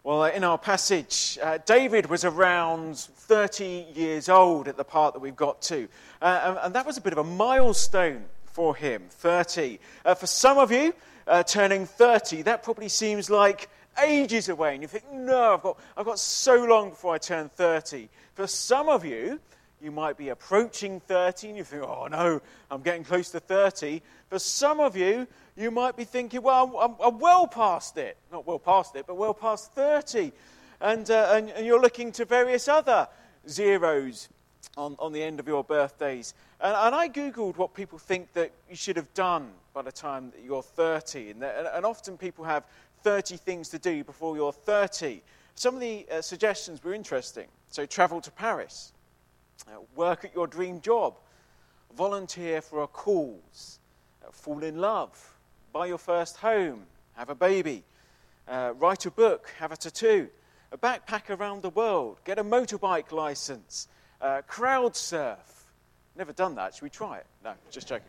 Well, in our passage, David was around 30 years old at the part that we've got to. And that was a bit of a milestone for him, 30. For some of you, turning 30, that probably seems like ages away. And you think, no, I've got so long before I turn 30. For some of you, you might be approaching 30 and you think, oh no, I'm getting close to 30. For some of you, you might be thinking, well, I'm well past it. Not well past it, but well past 30. And you're looking to various other zeros on the end of your birthdays. And I Googled what people think that you should have done by the time that you're 30. And often people have 30 things to do before you're 30. Some of the suggestions were interesting. So travel to Paris, work at your dream job, volunteer for a cause, fall in love, buy your first home, have a baby, write a book, have a tattoo, a backpack around the world, get a motorbike license, crowd surf. Never done that. Should we try it? No, just joking.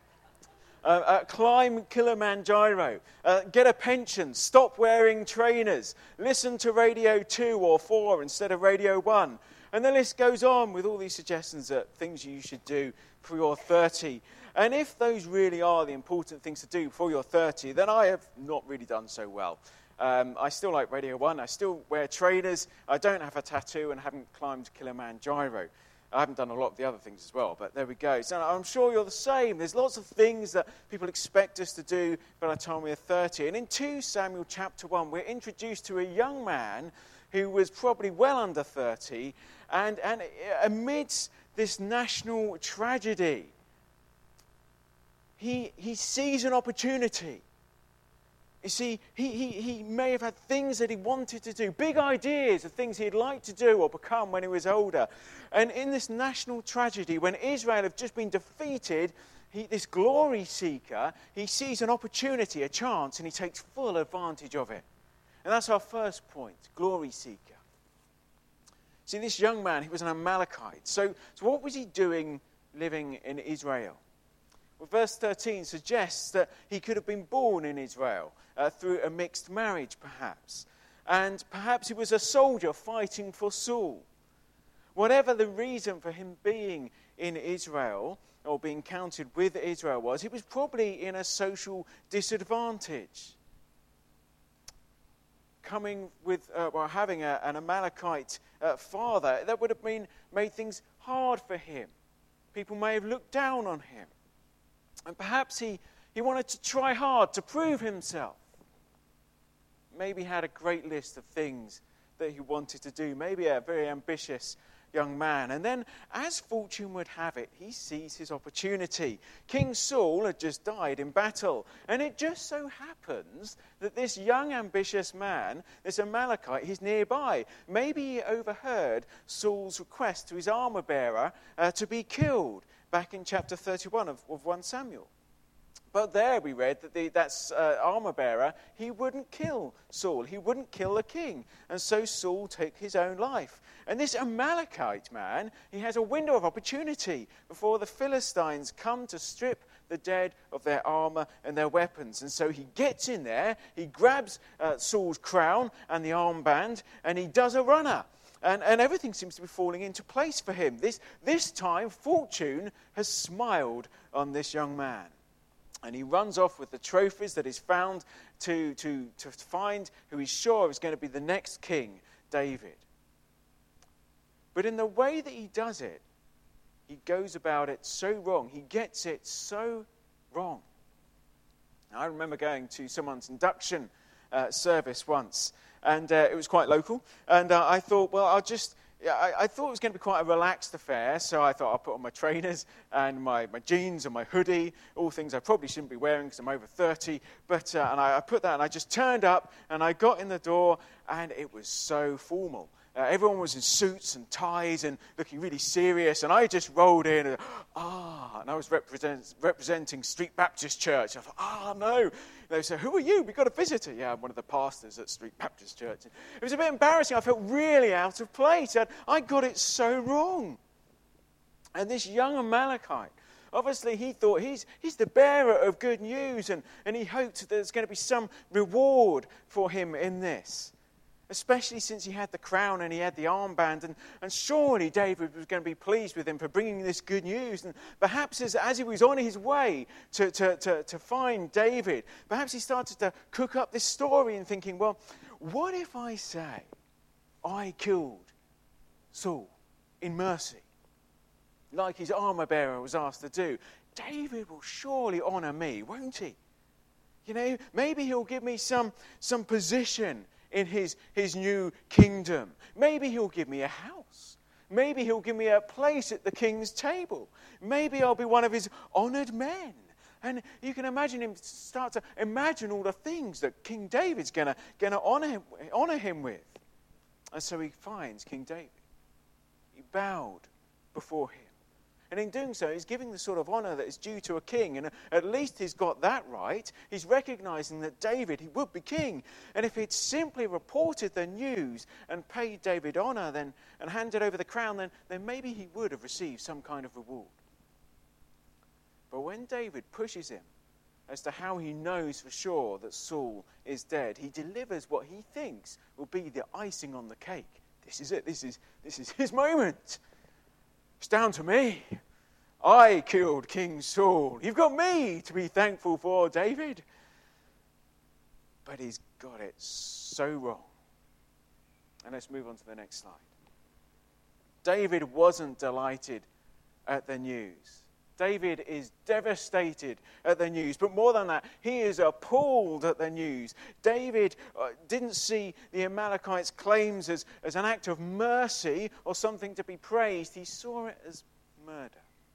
Climb Kilimanjaro, get a pension, stop wearing trainers, listen to Radio 2 or 4 instead of Radio 1. And the list goes on with all these suggestions of things you should do before you're 30. And if those really are the important things to do before you're 30, then I have not really done so well. I still like Radio 1, I still wear trainers, I don't have a tattoo and haven't climbed Kilimanjaro. I haven't done a lot of the other things as well, but there we go. So I'm sure you're the same. There's lots of things that people expect us to do by the time we're 30. And in 2 Samuel chapter 1, we're introduced to a young man who was probably well under 30, and amidst this national tragedy, he sees an opportunity. You see, he may have had things that he wanted to do, big ideas of things he'd like to do or become when he was older. And in this national tragedy, when Israel have just been defeated, this glory seeker, he sees an opportunity, a chance, and he takes full advantage of it. And that's our first point, glory seeker. See, this young man, he was an Amalekite. So what was he doing living in Israel? Well, verse 13 suggests that he could have been born in Israel through a mixed marriage, perhaps. And perhaps he was a soldier fighting for Saul. Whatever the reason for him being in Israel or being counted with Israel was, he was probably in a social disadvantage. Coming with, having an Amalekite father, that would have made things hard for him. People may have looked down on him. And perhaps he wanted to try hard to prove himself. Maybe he had a great list of things that he wanted to do. Maybe a very ambitious young man. And then, as fortune would have it, he sees his opportunity. King Saul had just died in battle. And it just so happens that this young, ambitious man, this Amalekite, he's nearby. Maybe he overheard Saul's request to his armor bearer to be killed back in chapter 31 of 1 Samuel. But there we read that that armor bearer, he wouldn't kill Saul. He wouldn't kill the king. And so Saul took his own life. And this Amalekite man, he has a window of opportunity before the Philistines come to strip the dead of their armor and their weapons. And so he gets in there, he grabs Saul's crown and the armband, and he does a runner. And everything seems to be falling into place for him. This time, fortune has smiled on this young man. And he runs off with the trophies that he's found to find who he's sure is going to be the next king, David. But in the way that he does it, he goes about it so wrong. He gets it so wrong. Now, I remember going to someone's induction service once, and it was quite local. And I thought, well, I thought it was going to be quite a relaxed affair, so I thought I'll put on my trainers and my jeans and my hoodie, all things I probably shouldn't be wearing because I'm over 30. But and I put that, and I just turned up, and I got in the door, and it was so formal. Everyone was in suits and ties and looking really serious, and I just rolled in, and I was representing Street Baptist Church. I thought, no. They said, who are you? We've got a visitor. Yeah, I'm one of the pastors at Street Baptist Church. It was a bit embarrassing. I felt really out of place. I got it so wrong. And this young Amalekite, obviously he thought he's the bearer of good news, and he hoped there's going to be some reward for him in this. especially since he had the crown and he had the armband, and surely David was going to be pleased with him for bringing this good news. And perhaps as he was on his way to find David, perhaps he started to cook up this story and thinking, well, what if I say I killed Saul in mercy, like his armor bearer was asked to do? David will surely honor me, won't he? You know, maybe he'll give me some position in his new kingdom. Maybe he'll give me a house. Maybe he'll give me a place at the king's table. Maybe I'll be one of his honored men. And you can imagine him start to imagine all the things that King David's going to honor him with. And so he finds King David. He bowed before him. And in doing so, he's giving the sort of honor that is due to a king. And at least he's got that right. He's recognizing that David, he would be king. And if he'd simply reported the news and paid David honor and handed over the crown, then maybe he would have received some kind of reward. But when David pushes him as to how he knows for sure that Saul is dead, he delivers what he thinks will be the icing on the cake. This is it. This is his moment. It's down to me. I killed King Saul. You've got me to be thankful for, David. But he's got it so wrong. And let's move on to the next slide. David wasn't delighted at the news. David is devastated at the news. But more than that, he is appalled at the news. David didn't see the Amalekites' claims as an act of mercy or something to be praised. He saw it as murder.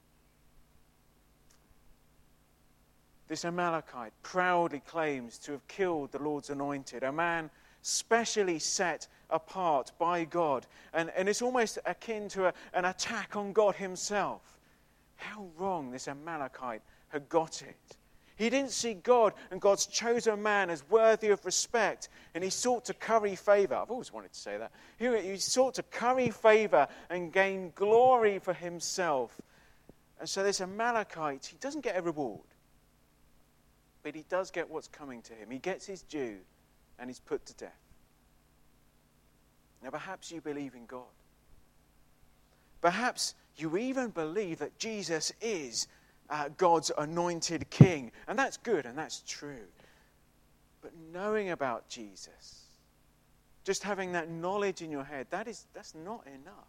This Amalekite proudly claims to have killed the Lord's anointed, a man specially set apart by God. And it's almost akin to an attack on God himself. How wrong this Amalekite had got it. He didn't see God and God's chosen man as worthy of respect, and he sought to curry favor. I've always wanted to say that. He sought to curry favor and gain glory for himself. And so this Amalekite, he doesn't get a reward, but he does get what's coming to him. He gets his due, and he's put to death. Now perhaps you believe in God. Perhaps you even believe that Jesus is God's anointed king. And that's good and that's true. But knowing about Jesus, just having that knowledge in your head, that's not enough.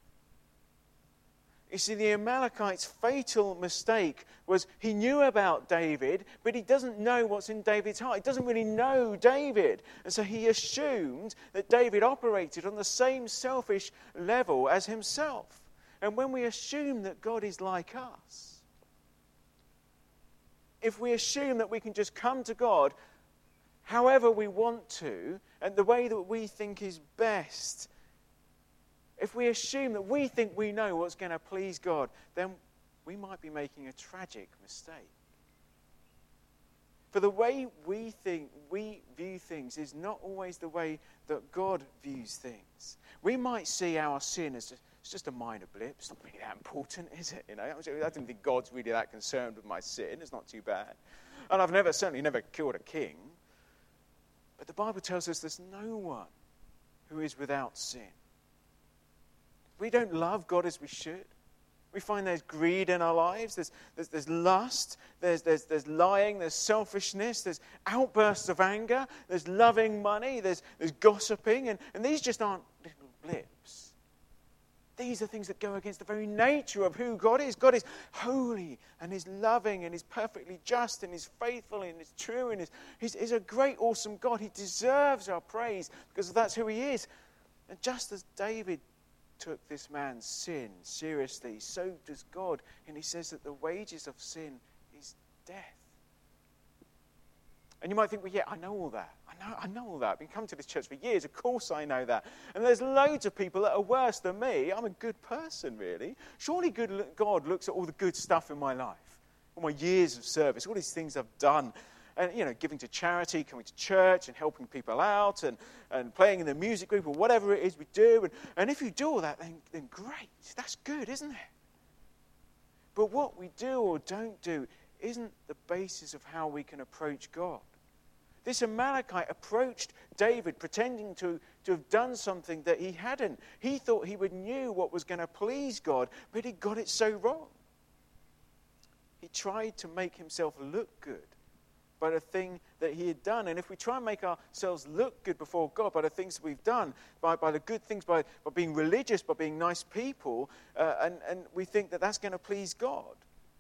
You see, the Amalekite's fatal mistake was he knew about David, but he doesn't know what's in David's heart. He doesn't really know David. And so he assumed that David operated on the same selfish level as himself. And when we assume that God is like us, if we assume that we can just come to God however we want to, and the way that we think is best, if we assume that we think we know what's going to please God, then we might be making a tragic mistake. For the way we view things is not always the way that God views things. We might see our sin as it's just a minor blip. It's not really that important, is it? You know, I don't think God's really that concerned with my sin. It's not too bad. And I've certainly never killed a king. But the Bible tells us there's no one who is without sin. We don't love God as we should. We find there's greed in our lives. There's lust. There's lying. There's selfishness. There's outbursts of anger. There's loving money. There's gossiping. And these just aren't little blips. These are things that go against the very nature of who God is. God is holy and He's loving and He's perfectly just and He's faithful and He's true and He's a great, awesome God. He deserves our praise because that's who He is. And just as David took this man's sin seriously, so does God. And He says that the wages of sin is death. And you might think, well, yeah, I know all that. I know all that. I've been coming to this church for years. Of course I know that. And there's loads of people that are worse than me. I'm a good person, really. Surely God looks at all the good stuff in my life, all my years of service, all these things I've done. And, giving to charity, coming to church and helping people out and playing in the music group or whatever it is we do. And if you do all that, then great. That's good, isn't it? But what we do or don't do isn't the basis of how we can approach God. This Amalekite approached David pretending to have done something that he hadn't. He thought he knew what was going to please God, but he got it so wrong. He tried to make himself look good by the thing that he had done. And if we try and make ourselves look good before God by the things that we've done, by the good things, by being religious, by being nice people, and we think that that's going to please God,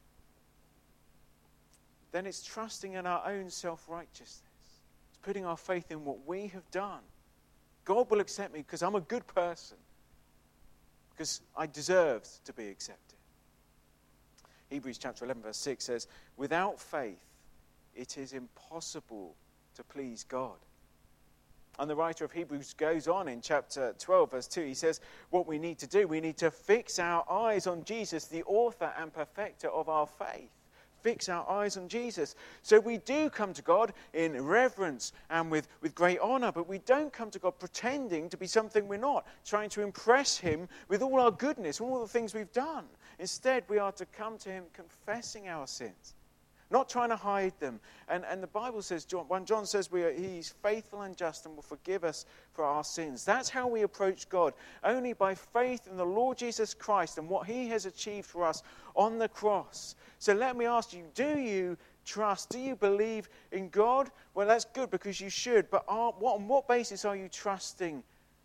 then it's trusting in our own self-righteousness. It's putting our faith in what we have done. God will accept me because I'm a good person, because I deserve to be accepted. Hebrews chapter 11 verse 6 says, without faith, it is impossible to please God. And the writer of Hebrews goes on in chapter 12 verse 2. He says, what we need to do, we need to fix our eyes on Jesus, the author and perfecter of our faith. Fix our eyes on Jesus. So we do come to God in reverence and with great honor, but we don't come to God pretending to be something we're not, trying to impress him with all our goodness, all the things we've done. Instead, we are to come to him confessing our sins, not trying to hide them. And the Bible says, when John says he's faithful and just and will forgive us for our sins. That's how we approach God, only by faith in the Lord Jesus Christ and what he has achieved for us on the cross. So let me ask you, do you trust, do you believe in God? Well, that's good because you should, but on what basis are you trusting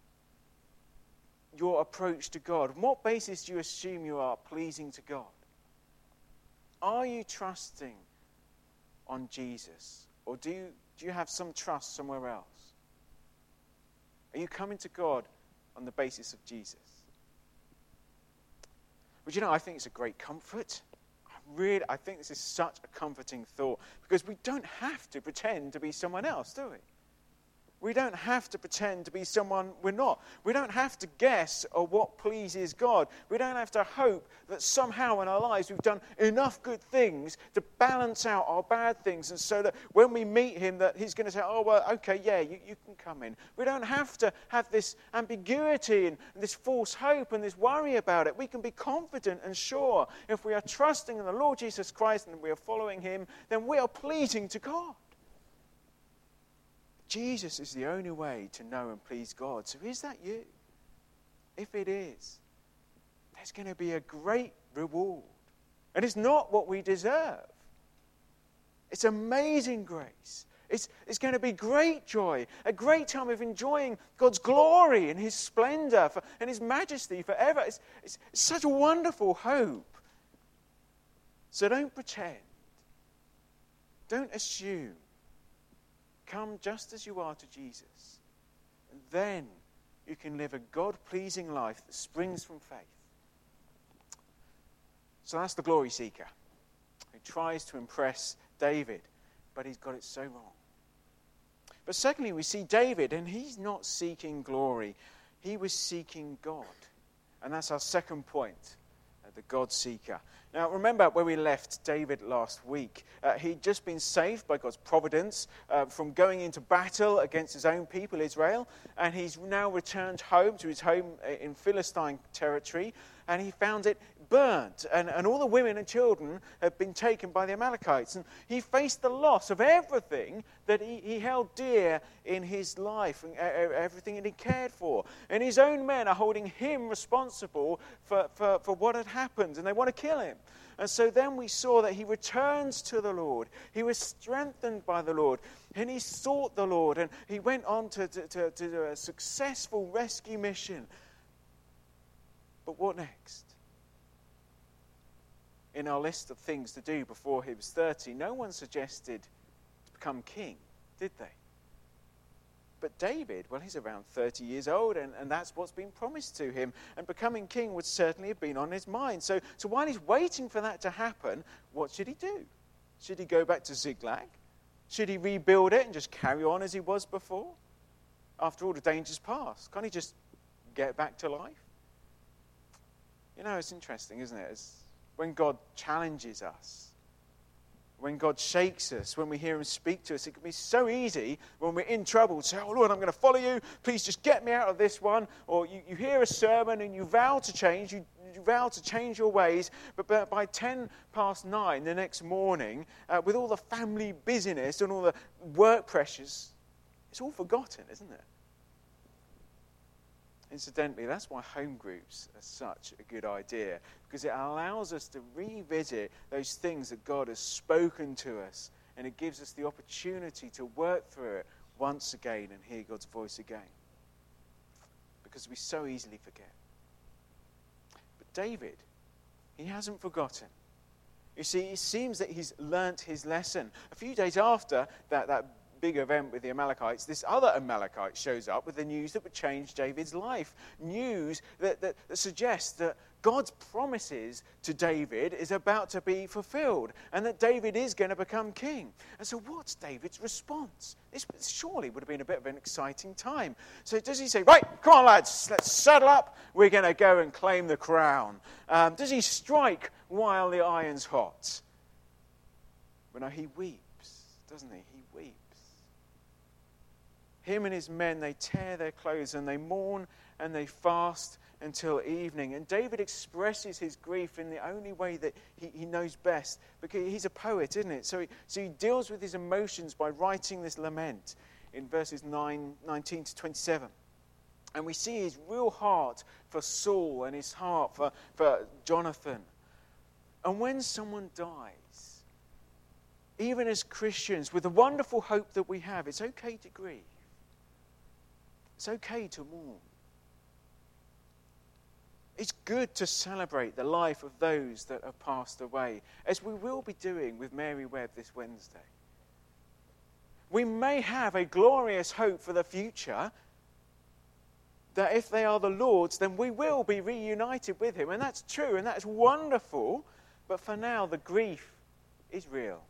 your approach to God? On what basis do you assume you are pleasing to God? Are you trusting on Jesus? Or do you have some trust somewhere else? Are you coming to God on the basis of Jesus? But I think it's a great comfort. I think this is such a comforting thought, because we don't have to pretend to be someone else, do we? We don't have to pretend to be someone we're not. We don't have to guess what pleases God. We don't have to hope that somehow in our lives we've done enough good things to balance out our bad things, and so that when we meet him that he's going to say, oh, well, okay, yeah, you can come in. We don't have to have this ambiguity and this false hope and this worry about it. We can be confident and sure if we are trusting in the Lord Jesus Christ and we are following him, then we are pleasing to God. Jesus is the only way to know and please God. So is that you? If it is, there's going to be a great reward. And it's not what we deserve. It's amazing grace. It's going to be great joy, a great time of enjoying God's glory and his splendor and his majesty forever. It's such a wonderful hope. So don't pretend. Don't assume. Come just as you are to Jesus. And then you can live a God-pleasing life that springs from faith. So that's the glory seeker who tries to impress David, but he's got it so wrong. But secondly, we see David, and he's not seeking glory. He was seeking God. And that's our second point, the God seeker. Now, remember where we left David last week. He'd just been saved by God's providence from going into battle against his own people, Israel. And he's now returned home to his home in Philistine territory. And he found it burnt. And all the women and children had been taken by the Amalekites. And he faced the loss of everything that he held dear in his life, and everything that he cared for. And his own men are holding him responsible for what had happened. And they want to kill him. And so then we saw that he returns to the Lord. He was strengthened by the Lord. And he sought the Lord. And he went on to do a successful rescue mission. But what next? In our list of things to do before he was 30, no one suggested to become king, did they? But David, well, he's around 30 years old, and that's what's been promised to him. And becoming king would certainly have been on his mind. So while he's waiting for that to happen, what should he do? Should he go back to Ziklag? Should he rebuild it and just carry on as he was before? After all, the danger's past. Can't he just get back to life? It's interesting, isn't it? When God challenges us, when God shakes us, when we hear him speak to us, it can be so easy when we're in trouble to say, oh, Lord, I'm going to follow you. Please just get me out of this one. Or you hear a sermon and you vow to change. You vow to change your ways, but by 9:10 the next morning, with all the family busyness and all the work pressures, it's all forgotten, isn't it? Incidentally, that's why home groups are such a good idea, because it allows us to revisit those things that God has spoken to us, and it gives us the opportunity to work through it once again and hear God's voice again, because we so easily forget. But David, he hasn't forgotten. You see, it seems that he's learnt his lesson. A few days after that big event with the Amalekites, this other Amalekite shows up with the news that would change David's life. News that suggests that God's promises to David is about to be fulfilled and that David is going to become king. And so what's David's response? This surely would have been a bit of an exciting time. So does he say, right, come on lads, let's saddle up, we're going to go and claim the crown? Does he strike while the iron's hot? But no, he weeps, doesn't he? He weeps. Him and his men, they tear their clothes and they mourn and they fast until evening. And David expresses his grief in the only way that he knows best, because he's a poet, isn't it? So he deals with his emotions by writing this lament in verses 19 to 27. And we see his real heart for Saul and his heart for Jonathan. And when someone dies, even as Christians, with the wonderful hope that we have, it's okay to grieve. It's okay to mourn. It's good to celebrate the life of those that have passed away, as we will be doing with Mary Webb this Wednesday. We may have a glorious hope for the future, that if they are the Lord's, then we will be reunited with him. And that's true, and that's wonderful. But for now, the grief is real.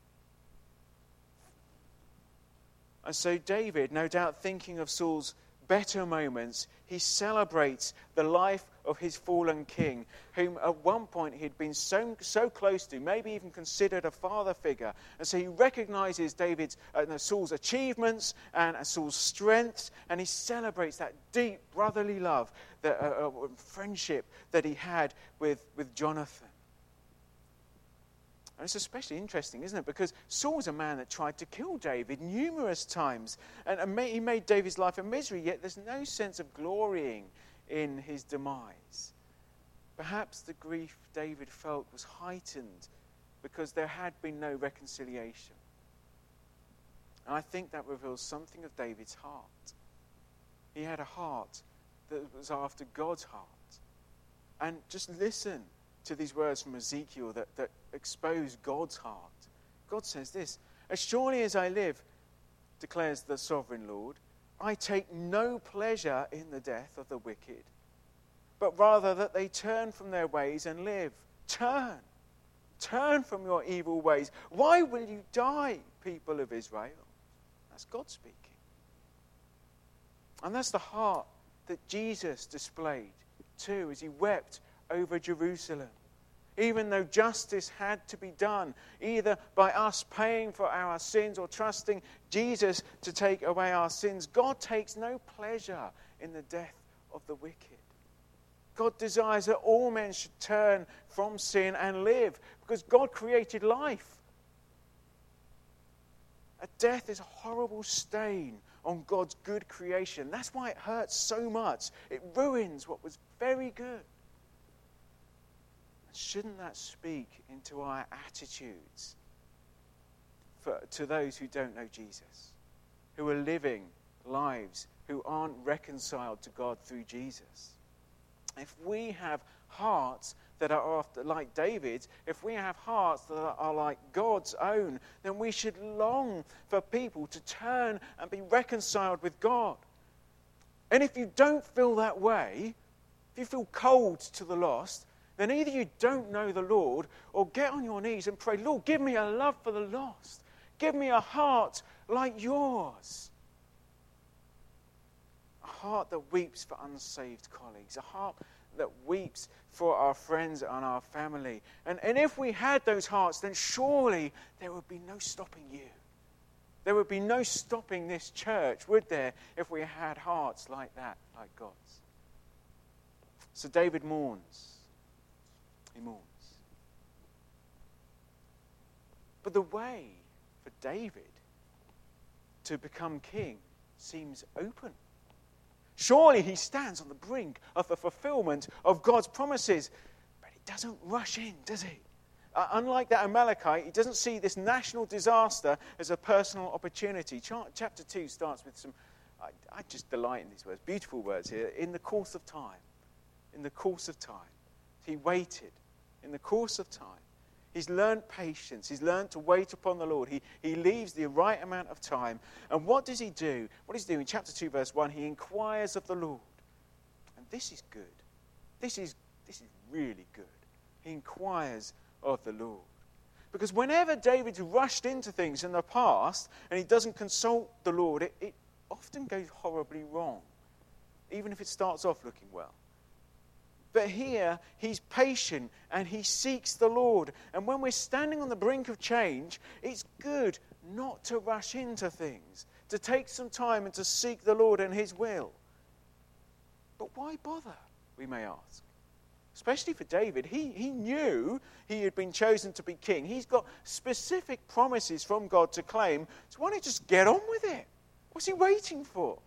And so David, no doubt thinking of Saul's better moments, he celebrates the life of his fallen king, whom at one point he'd been so close to, maybe even considered a father figure. And so he recognizes Saul's achievements and Saul's strengths, and he celebrates that deep brotherly love, friendship that he had with Jonathan. And it's especially interesting, isn't it? Because Saul's a man that tried to kill David numerous times. And he made David's life a misery, yet there's no sense of glorying in his demise. Perhaps the grief David felt was heightened because there had been no reconciliation. And I think that reveals something of David's heart. He had a heart that was after God's heart. And just listen to these words from Ezekiel that expose God's heart. God says this: "As surely as I live, declares the sovereign Lord, I take no pleasure in the death of the wicked, but rather that they turn from their ways and live." Turn from your evil ways. Why will you die, people of Israel? That's God speaking. And that's the heart that Jesus displayed too as he wept over Jerusalem. Even though justice had to be done, either by us paying for our sins or trusting Jesus to take away our sins, God takes no pleasure in the death of the wicked. God desires that all men should turn from sin and live, because God created life. A death is a horrible stain on God's good creation. That's why it hurts so much. It ruins what was very good. Shouldn't that speak into our attitudes to those who don't know Jesus, who are living lives who aren't reconciled to God through Jesus? If we have hearts that are like David's, if we have hearts that are like God's own, then we should long for people to turn and be reconciled with God. And if you don't feel that way, if you feel cold to the lost, then either you don't know the Lord, or get on your knees and pray, "Lord, give me a love for the lost. Give me a heart like yours." A heart that weeps for unsaved colleagues. A heart that weeps for our friends and our family. And if we had those hearts, then surely there would be no stopping you. There would be no stopping this church, would there, if we had hearts like that, like God's? So David mourns. He mourns. But the way for David to become king seems open. Surely he stands on the brink of the fulfillment of God's promises, but he doesn't rush in, does he? Unlike that Amalekite, he doesn't see this national disaster as a personal opportunity. Chapter 2 starts with some, I just delight in these words, beautiful words here. In the course of time. In the course of time. He waited. In the course of time. He's learned patience. He's learned to wait upon the Lord. He leaves the right amount of time. And what does he do? What does he do? In chapter 2, verse 1, he inquires of the Lord. And this is good. This is really good. He inquires of the Lord. Because whenever David's rushed into things in the past and he doesn't consult the Lord, it often goes horribly wrong, even if it starts off looking well. But here, he's patient and he seeks the Lord. And when we're standing on the brink of change, it's good not to rush into things, to take some time and to seek the Lord and his will. But why bother, we may ask? Especially for David, he knew he had been chosen to be king. He's got specific promises from God to claim. So why don't you just get on with it? What's he waiting for?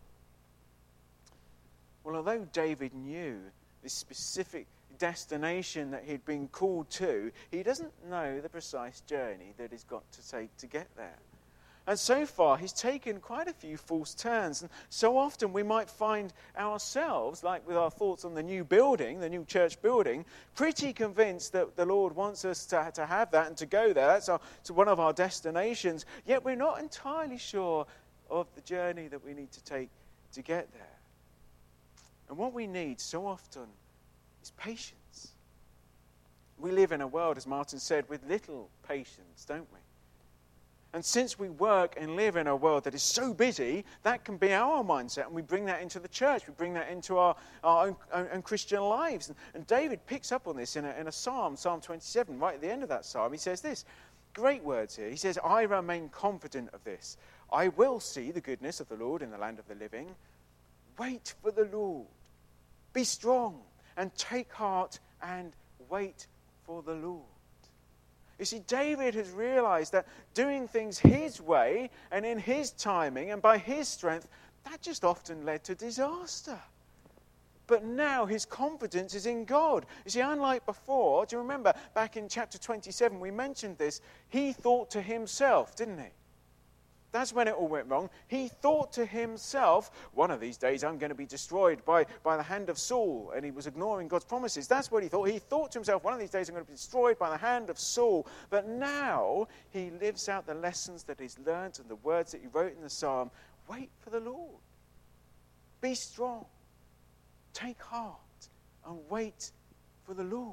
Well, although David knew this specific destination that he'd been called to, he doesn't know the precise journey that he's got to take to get there. And so far, he's taken quite a few false turns. And so often we might find ourselves, like with our thoughts on the new building, the new church building, pretty convinced that the Lord wants us to have that and to go there. That's one of our destinations. Yet we're not entirely sure of the journey that we need to take to get there. And what we need so often is patience. We live in a world, as Martin said, with little patience, don't we? And since we work and live in a world that is so busy, that can be our mindset. And we bring that into the church. We bring that into our own Christian lives. And David picks up on this in a psalm, Psalm 27, right at the end of that psalm. He says this, great words here. He says, I remain confident of this. I will see the goodness of the Lord in the land of the living. Wait for the Lord. Be strong and take heart and wait for the Lord. You see, David has realized that doing things his way and in his timing and by his strength, that just often led to disaster. But now his confidence is in God. You see, unlike before, do you remember back in chapter 27, we mentioned this, he thought to himself, didn't he? That's when it all went wrong. He thought to himself, one of these days I'm going to be destroyed by the hand of Saul. And he was ignoring God's promises. That's what he thought. He thought to himself, one of these days I'm going to be destroyed by the hand of Saul. But now he lives out the lessons that he's learned and the words that he wrote in the psalm. Wait for the Lord. Be strong. Take heart and wait for the Lord.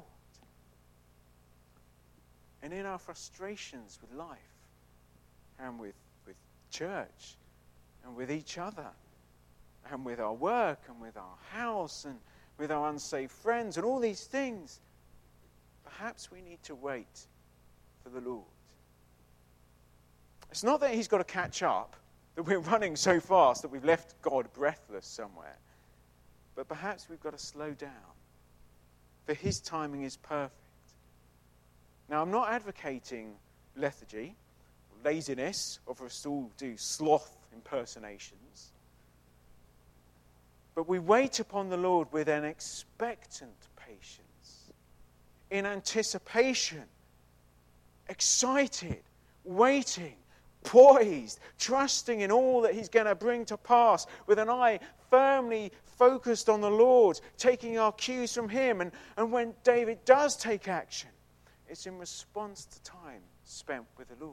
And in our frustrations with life and with church and with each other and with our work and with our house and with our unsafe friends and all these things, perhaps we need to wait for the Lord. It's not that he's got to catch up, that we're running so fast that we've left God breathless somewhere, but perhaps we've got to slow down, for his timing is perfect. Now, I'm not advocating lethargy, laziness, or for us to all do sloth impersonations. But we wait upon the Lord with an expectant patience, in anticipation, excited, waiting, poised, trusting in all that he's going to bring to pass, with an eye firmly focused on the Lord, taking our cues from him. And when David does take action, it's in response to time spent with the Lord.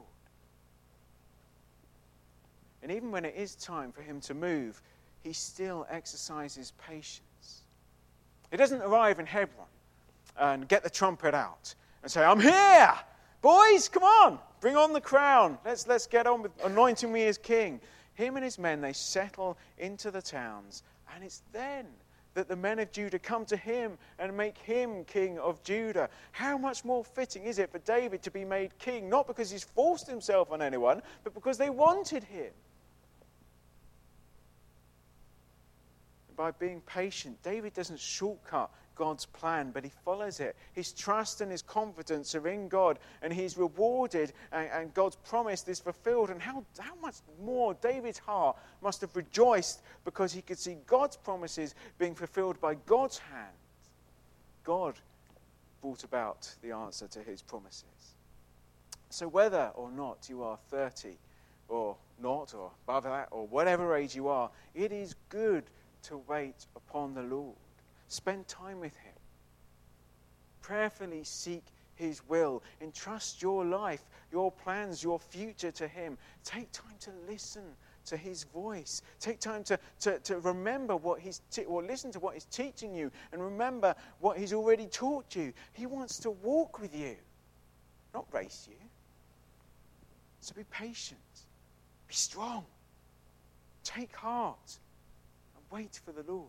And even when it is time for him to move, he still exercises patience. He doesn't arrive in Hebron and get the trumpet out and say, I'm here! Boys, come on! Bring on the crown. Let's get on with anointing me as king. Him and his men, they settle into the towns. And it's then that the men of Judah come to him and make him king of Judah. How much more fitting is it for David to be made king, not because he's forced himself on anyone, but because they wanted him. by being patient. David doesn't shortcut God's plan, but he follows it. His trust and his confidence are in God, and he's rewarded, and God's promise is fulfilled. And how much more David's heart must have rejoiced because he could see God's promises being fulfilled by God's hand. God brought about the answer to his promises. So whether or not you are 30 or not, or above that, or whatever age you are, it is good to wait upon the Lord. Spend time with him. Prayerfully seek his will. Entrust your life, your plans, your future to him. Take time to listen to his voice. Take time to remember or listen to what he's teaching you, and remember what he's already taught you. He wants to walk with you, not race you. So be patient. Be strong. Take heart and wait for the Lord.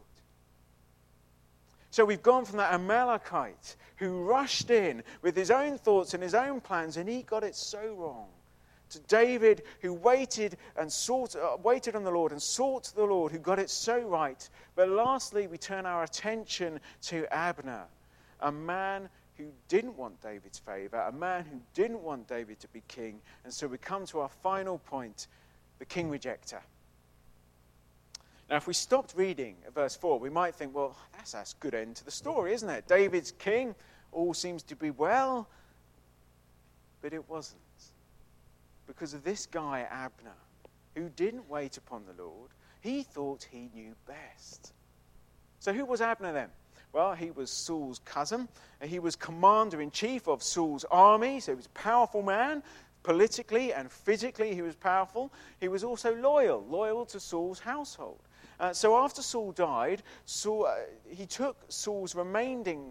So we've gone from that Amalekite who rushed in with his own thoughts and his own plans, and he got it so wrong, to David who waited on the Lord and sought the Lord, who got it so right. But lastly, we turn our attention to Abner, a man who didn't want David's favor, a man who didn't want David to be king. And so we come to our final point, the king rejecter. Now, if we stopped reading at verse 4, we might think, well, that's a good end to the story, isn't it? David's king, all seems to be well. But it wasn't. Because of this guy, Abner, who didn't wait upon the Lord. He thought he knew best. So who was Abner then? Well, he was Saul's cousin. He was commander-in-chief of Saul's army, so he was a powerful man. Politically and physically, he was powerful. He was also loyal to Saul's household. So after Saul died, he took Saul's remaining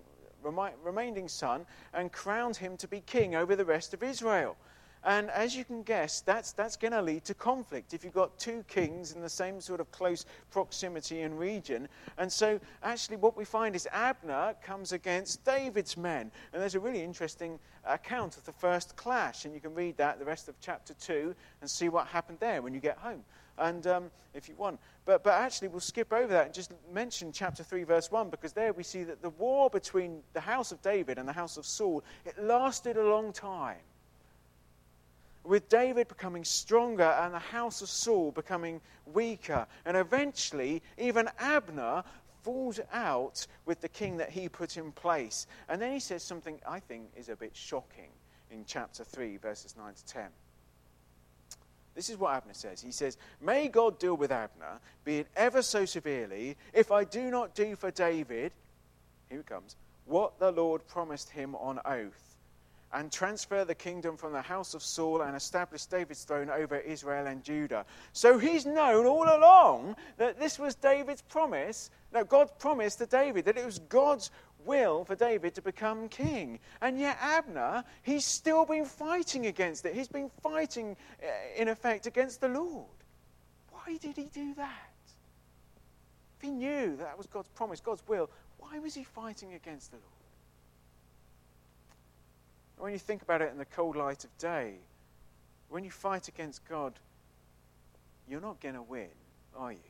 son and crowned him to be king over the rest of Israel. And as you can guess, that's going to lead to conflict if you've got two kings in the same sort of close proximity and region. And so actually what we find is Abner comes against David's men. And there's a really interesting account of the first clash. And you can read that, the rest of chapter 2, and see what happened there when you get home. And if you want. But actually we'll skip over that and just mention chapter 3, verse 1, because there we see that the war between the house of David and the house of Saul, it lasted a long time, with David becoming stronger and the house of Saul becoming weaker. And eventually, even Abner falls out with the king that he put in place. And then he says something I think is a bit shocking in chapter 3, verses 9 to 10. This is what Abner says. He says, "May God deal with Abner, be it ever so severely, if I do not do for David," here it comes, "what the Lord promised him on oath, and transfer the kingdom from the house of Saul and establish David's throne over Israel and Judah." So he's known all along that this was David's promise. No, God's promise to David, that it was God's will for David to become king. And yet Abner, he's still been fighting against it. He's been fighting, in effect, against the Lord. Why did he do that? If he knew that was God's promise, God's will, why was he fighting against the Lord? When you think about it in the cold light of day, when you fight against God, you're not going to win, are you?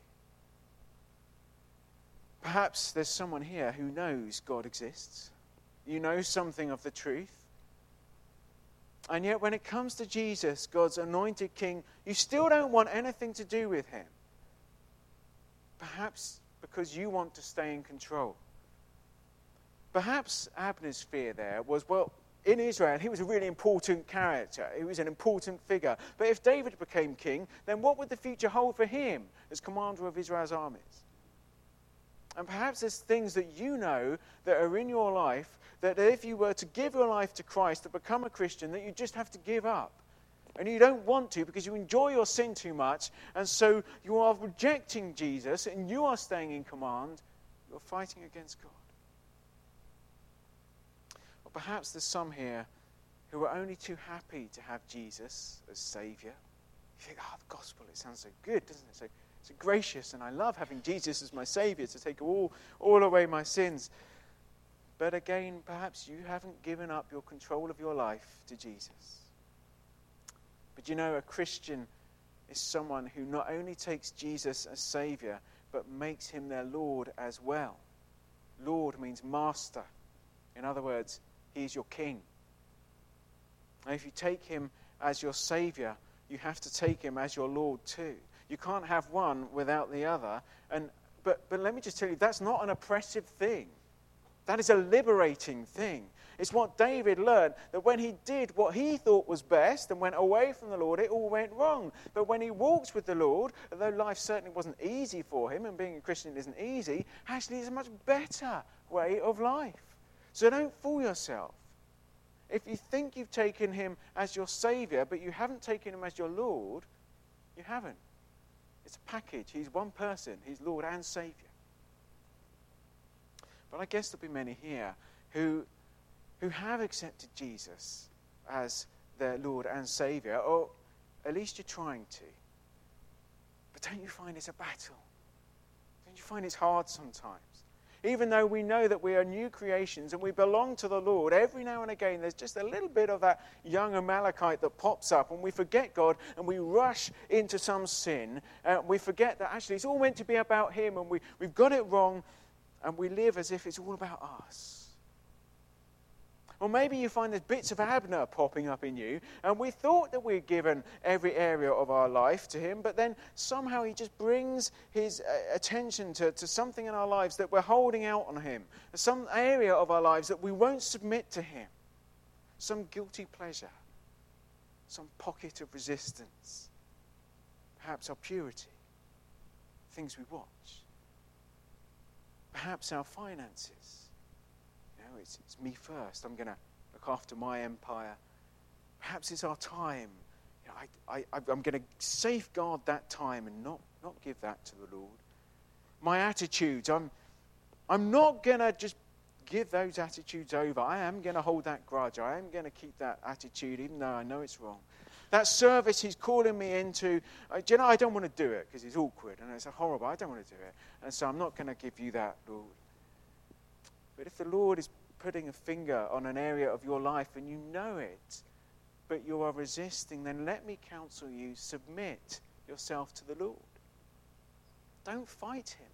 Perhaps there's someone here who knows God exists. You know something of the truth. And yet when it comes to Jesus, God's anointed king, you still don't want anything to do with him. Perhaps because you want to stay in control. Perhaps Abner's fear there was, well, in Israel, he was a really important character. He was an important figure. But if David became king, then what would the future hold for him as commander of Israel's armies? And perhaps there's things that you know that are in your life that if you were to give your life to Christ, to become a Christian, that you just have to give up. And you don't want to because you enjoy your sin too much. And so you are rejecting Jesus and you are staying in command. You're fighting against God. Or perhaps there's some here who are only too happy to have Jesus as Saviour. You think, the gospel, it sounds so good, doesn't it? So gracious, and I love having Jesus as my Saviour to take all away my sins. But again, perhaps you haven't given up your control of your life to Jesus. But you know, a Christian is someone who not only takes Jesus as Saviour, but but makes him their Lord as well. Lord means master. In other words, he is your king. And if you take him as your Saviour, you have to take him as your Lord too. You can't have one without the other. But let me just tell you, that's not an oppressive thing. That is a liberating thing. It's what David learned, that when he did what he thought was best and went away from the Lord, it all went wrong. But when he walked with the Lord, although life certainly wasn't easy for him, and being a Christian isn't easy, actually it's a much better way of life. So don't fool yourself. If you think you've taken him as your Saviour, but you haven't taken him as your Lord, you haven't. It's a package. He's one person. He's Lord and Saviour. But I guess there'll be many here who have accepted Jesus as their Lord and Saviour, or at least you're trying to. But don't you find it's a battle? Don't you find it's hard sometimes? Even though we know that we are new creations and we belong to the Lord, every now and again there's just a little bit of that young Amalekite that pops up, and we forget God and we rush into some sin. We forget that actually it's all meant to be about him, and we've got it wrong, and we live as if it's all about us. Or maybe you find there's bits of Abner popping up in you, and we thought that we'd given every area of our life to him, but then somehow he just brings his attention to something in our lives that we're holding out on him, some area of our lives that we won't submit to him, some guilty pleasure, some pocket of resistance, perhaps our purity, things we watch, perhaps our finances. It's me first. I'm going to look after my empire. Perhaps it's our time. I'm going to safeguard that time and not give that to the Lord. My attitudes. I'm not going to just give those attitudes over. I am going to hold that grudge. I am going to keep that attitude even though I know it's wrong. That service he's calling me into, I don't want to do it because it's awkward and it's horrible. I don't want to do it. And so I'm not going to give you that, Lord. But if the Lord is putting a finger on an area of your life and you know it, but you are resisting, then let me counsel you, submit yourself to the Lord. Don't fight him.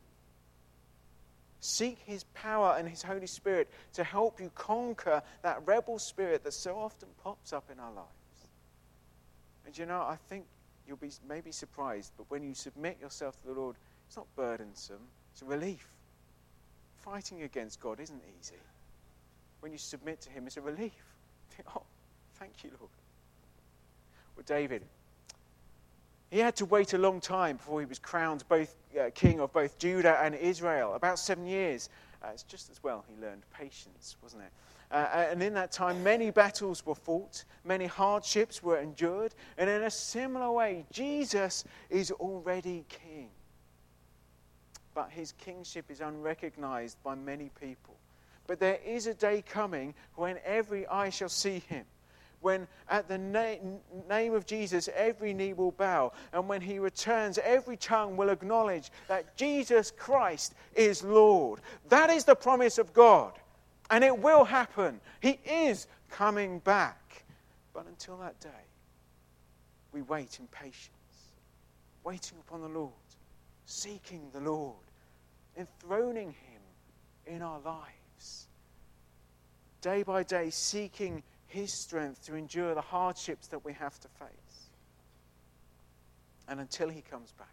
Seek his power and his Holy Spirit to help you conquer that rebel spirit that so often pops up in our lives. And I think you'll be maybe surprised, but when you submit yourself to the Lord, it's not burdensome, it's a relief. Fighting against God isn't easy. When you submit to him, it's a relief. Oh, thank you, Lord. Well, David, he had to wait a long time before he was crowned both king of both Judah and Israel, about 7 years. It's just as well he learned patience, wasn't it? And in that time, many battles were fought, many hardships were endured, and in a similar way, Jesus is already king. But his kingship is unrecognized by many people. But there is a day coming when every eye shall see him. When at the name of Jesus, every knee will bow. And when he returns, every tongue will acknowledge that Jesus Christ is Lord. That is the promise of God. And it will happen. He is coming back. But until that day, we wait in patience. Waiting upon the Lord. Seeking the Lord. Enthroning him in our lives. Day by day, seeking his strength to endure the hardships that we have to face. And until he comes back.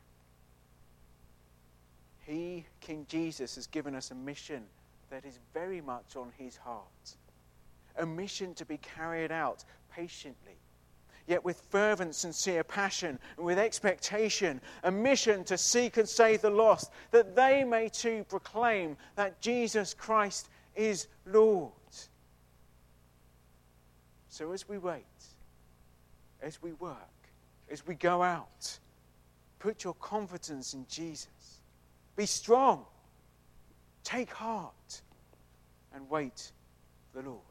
He, King Jesus, has given us a mission that is very much on his heart. A mission to be carried out patiently, yet with fervent, sincere passion and with expectation. A mission to seek and save the lost, that they may too proclaim that Jesus Christ is Lord. So as we wait, as we work, as we go out, put your confidence in Jesus. Be strong. Take heart and wait for the Lord.